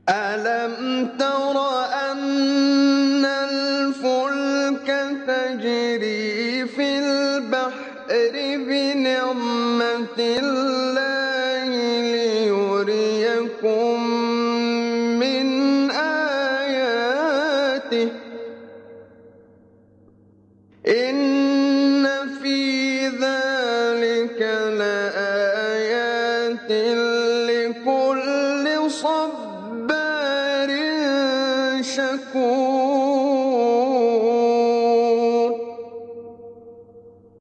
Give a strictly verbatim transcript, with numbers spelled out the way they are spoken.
ألم تر أن الفلك تجري في البحر بنعمة الله ليريكم من آياته إن في ذلك لآيات لكل صبار شكور